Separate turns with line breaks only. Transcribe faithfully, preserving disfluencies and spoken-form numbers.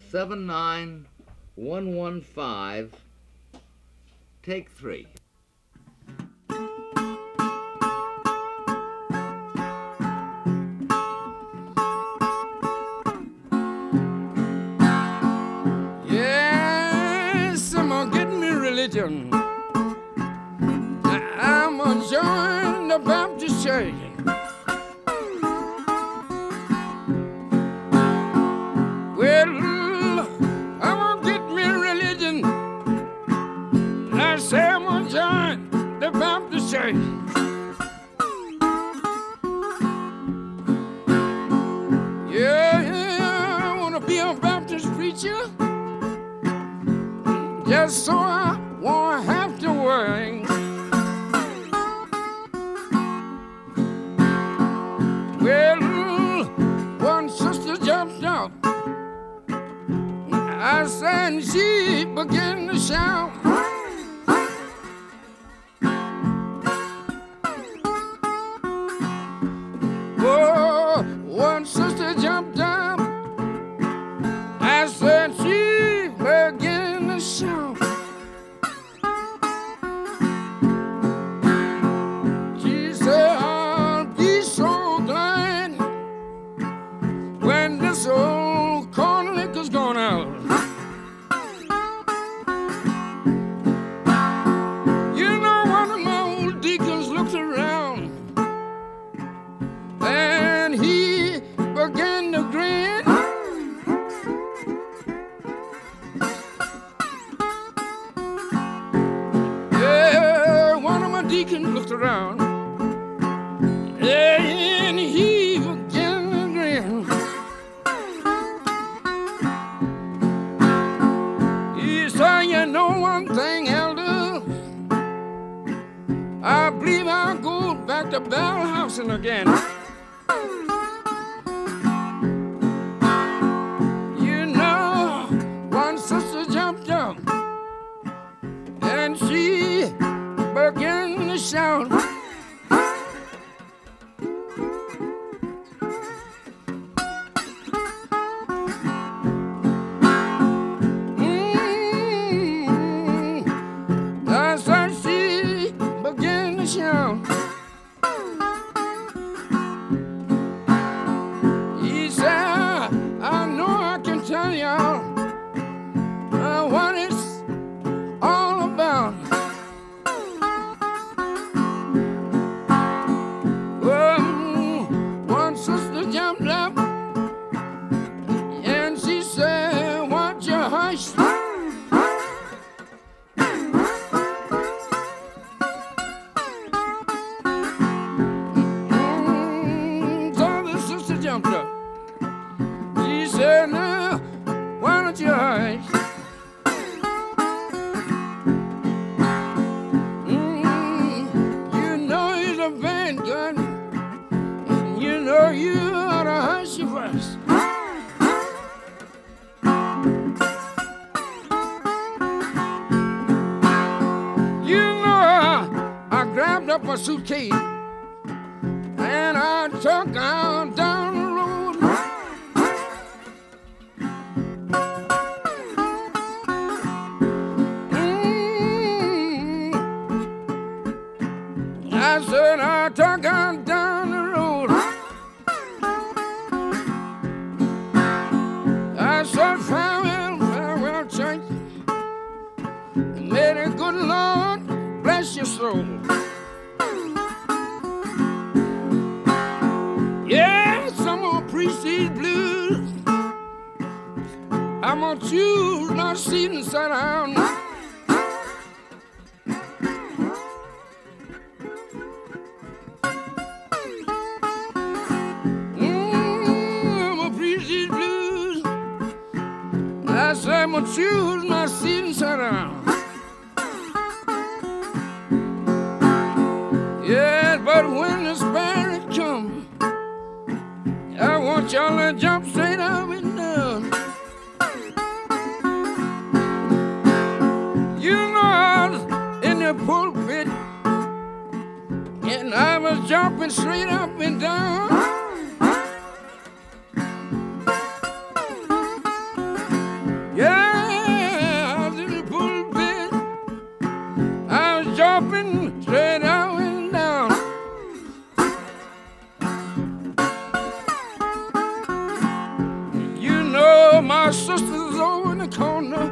seven nine one one five, take three.
Yes, I'm gonna get me religion. I'm gonna join the Baptist church. Well, I'm gonna get me religion. I say I'm gonna join the Baptist church. Yeah, yeah, I wanna be a Baptist preacher, just so I won't have to worry. Well, one sister jumped up, I said, and she began to shout. Oh, one sister jumped up, I said, she began to shout. She said, I'll be so glad when this old corn liquor's gone out. You know, one of my old deacons looked around and he began to grin. Yeah, one of my deacons looked around and he began to grin. He said, you know one thing, Elder, I believe I'll go back to Bell Housing again. You know, one sister jumped up and she began to shout. Mm, that's how she began to shout. He said, I know I can tell y'all uh, what it's all about. Well, one sister jumped up and she said, won't you hush? Mm, so the sister jumped up. She said, now, why don't you hush? Mm, you know he's a bad gun, and you know you ought to hush your voice. You know, I, I grabbed up a suitcase and I took out down the road. Mm, I said I took out down the road. I said farewell, farewell, church. May the good Lord bless your soul. Yes, I'm gonna preach these blues. I'm gonna choose my seat and sit down. Mm, I'm gonna preach these blues. I said I'm gonna choose my seat and sit down. Yeah, but when the Spirit comes, I want y'all to jump straight up and down. You know I was in the pulpit and I was jumping straight up and down. my sister's over in the corner.